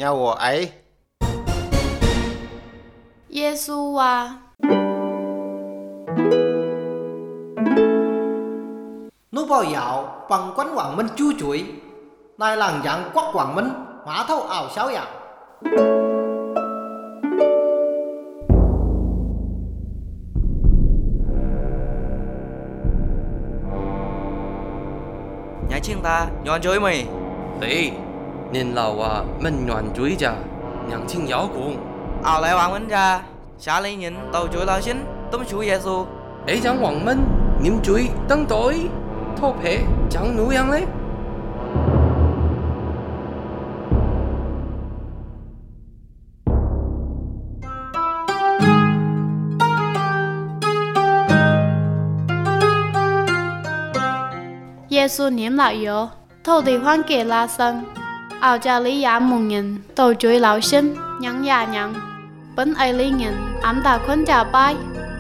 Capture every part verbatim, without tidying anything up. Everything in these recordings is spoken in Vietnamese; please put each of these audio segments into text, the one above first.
nhà我ấy. Giê-xu à, Nô bao dạo bằng quán Quảng Minh chu chuối, nay làng giang quắc Quảng Minh, hóa thâu ảo xáo dạo. Nhà chiên ta nhọn chuối mày. Đấy, nên lão à mình nhọn chuối ra, nhàng chinh giáo cùng. Ảo lại Hoàng Minh ra, xá lấy nhìn tàu chuối lao xin, tấm chuối Giê-xu. Ấy chẳng Hoàng Minh, niệm chuối tăng tối, thô phê chẳng nuôi ăn đấy. Giê-xu niệm lại yếu, thâu đi hoang kể la sân. Ảo cha lý giá mùng nhìn, tàu chuối lão sinh, nhắn già nhắn. Bấn ai lý nhìn, ám ta khuân trả bay.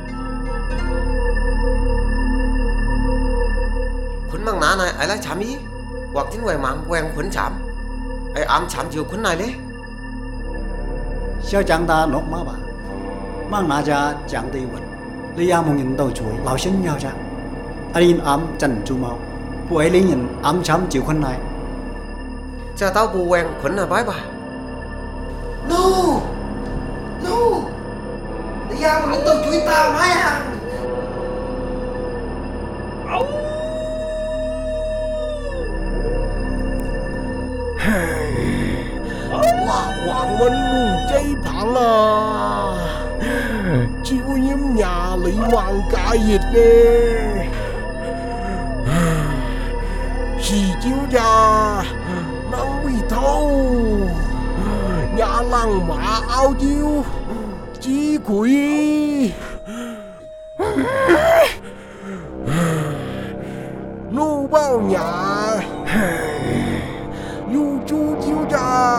Khuẩn mang ná này ấy là chám ý. Hoặc chính ngoài mạng quen khuẩn chám. Ấy ám chám chiều khuẩn này đấy. Xeo chẳng ta nốt má bà. Mang ná ra chẳng đi vật. Lý gia mong nhìn đầu chuối, lão sinh nhau ra. Anh in ám chân chú mau. Phụ ấy lý nhìn ám chám chiều khuẩn này. Cha tao bù quen khuẩn là bái bà. No! No! Lý gia mong nhìn đầu chuối tao nói à. Wow, Hoàng Minh cháy thẳng à. Chịu nhiễm nhà Lý Hoàng cả dịch nè. Chỉ chiếu ra nắng bị thâu. Nhà lăng mã áo chiếu chí quỷ. Nô bao nhà nhu chu chiếu ra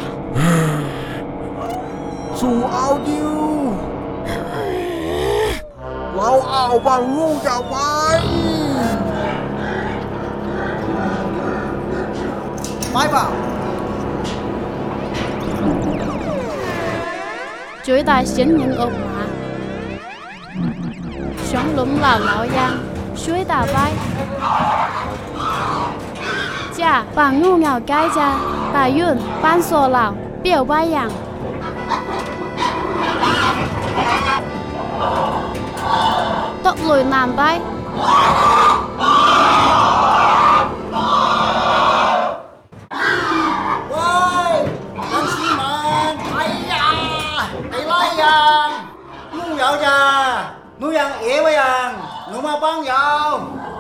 xù áo chiếu lão ảo bằng ngu ra bái. Bái vào. Chuối ta xin những ốc mà. Sống lúng lão lão giang, suối ta bay. Cha, bà ngu ngào cái cha, bà yun, ban sổ lão, biểu bay yang. Tốc lùi nằm bay. Ôi, anh xí màn, ấy da, ấy lai yang. Ngu dạo cha, ngu yang ế với yang, ngu mà băng dạo.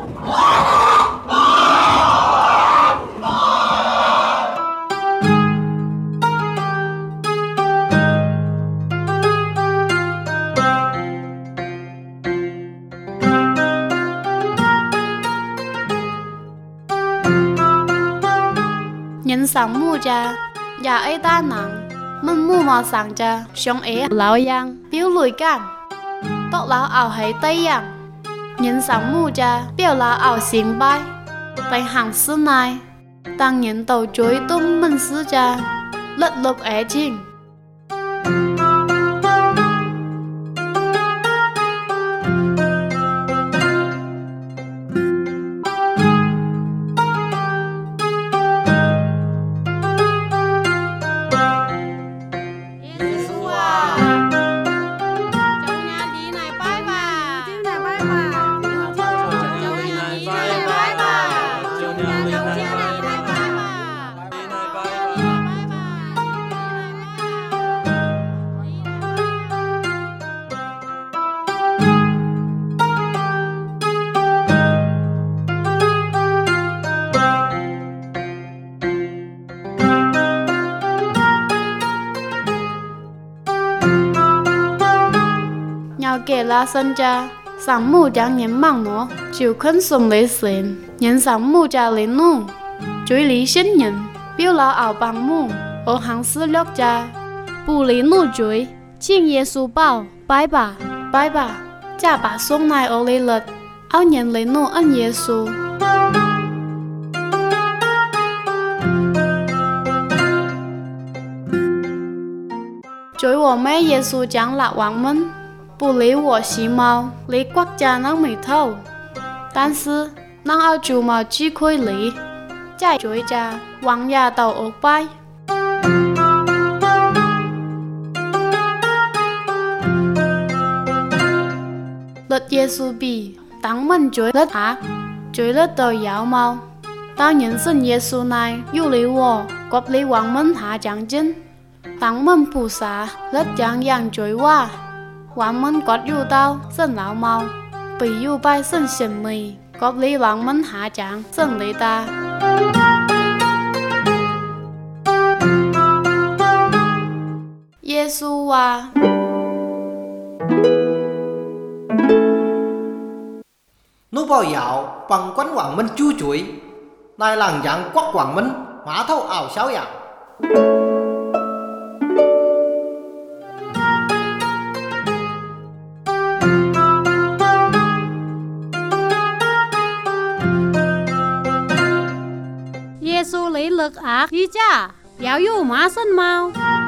Nhìn sáng mù cha, nhà ấy ta nặng. Mình mù mà sáng cha, sống ế lão yang, biểu lùi can. Tóc lão ảo hay tây yang. Nhìn sáng mù cha, biểu lão ảo xính bay. Bánh hàng sư này, tăng nhìn tàu chuối tung mình sư cha, lật lục ế chinh. Kể là sân cha, sáng mù chẳng nhắm măng nó, chịu khấn sùng lấy xịn, nhìn sáng mù cha lấy nụ, chuối lý xin nhìn, biểu là ảo bằng mù, ở hàng sư lốc cha, bù lý nụ chuối, chiên Giê-xu bảo, bái bà, bái bà, cha bà xuống này ở lấy lật, áo nhìn lấy nụ ân Giê-xu. 我妹耶稣讲了王们不理我洗毛，理国家能没透，但是能เอาจู毛机会理，在追家王亚斗ออกไปlật giê xu bì tặng mình chuối lật hạt chuối lật tờ giáo màu tao nhận xin giê xu này du lý wo góp lý hoàng mình hạ chẳng chính tặng mình phù xá lật chẳng dạng chuối qua hoàng mình gót du tao xin lão màu bị du bay xin xin mì góp lý hoàng mình hạ chẳng xin lý ta giê xu à Nô bao dạo bằng quán Quảng Minh chu chuối này làng dạng quắc Quảng Minh hóa thâu ảo xáo dạo giê xu lý lực ác ý cha giáo dụ má sân mau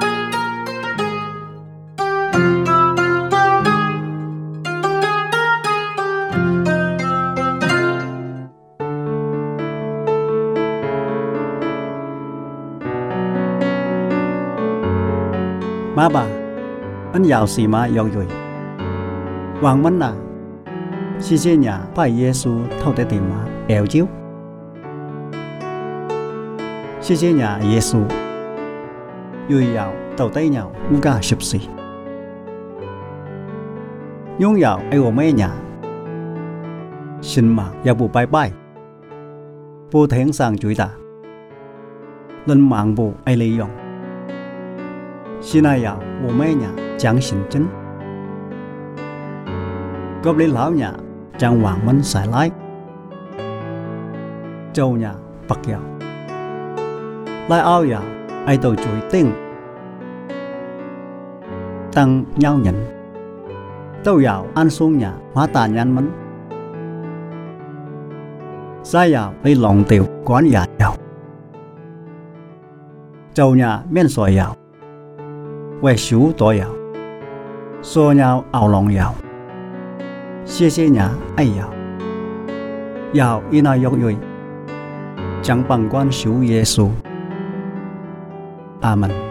má bà ấn giàu xì má yêu rồi hoàng mân à xí xí nhà phải giê xu thâu tế tìm má eo chiếu xí xí nhà giê xu vui giàu tàu tây nhau ngu ca sụp xì nhung giàu ai của mấy nhà xin mà giàu bù bye bye bù thén sang chuối ta lên mạng bù ai lấy用现在呀，我们呀讲行真，góp lấy lão nhà chẳng hoàng minh xài lái, châu nhà bạc giàu, lai ao giàu ai tổ chuối tinh, tăng nhau nhận, tàu giàu ăn xuống nhà hóa tàn nhân mến, sai giàu lấy lòng tiểu quán nhà giàu, châu nhà men sỏi giàu. Quay xú tội giàu xô nhau ảo lòng giàu xê xê nhà ai giàu giàu y na dọc dùi chẳng bằng quan xú giê xu Amen.